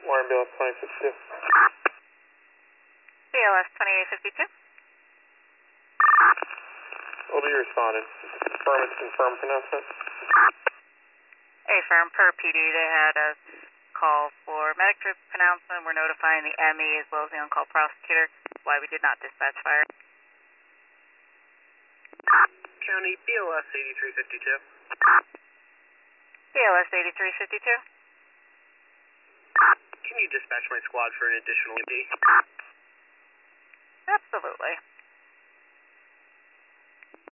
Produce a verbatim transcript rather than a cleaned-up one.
Warren B L S twenty-eight fifty-two. B L S twenty-eight fifty-two. Will be responded. Affirmative confirm pronouncement. Affirm, per P D, they had a call for medic trip pronouncement. We're notifying the M E as well as the on-call prosecutor why we did not dispatch fire. County B L S eighty-three fifty-two. B L S eighty-three fifty-two. Can you dispatch my squad for an additional D? Absolutely.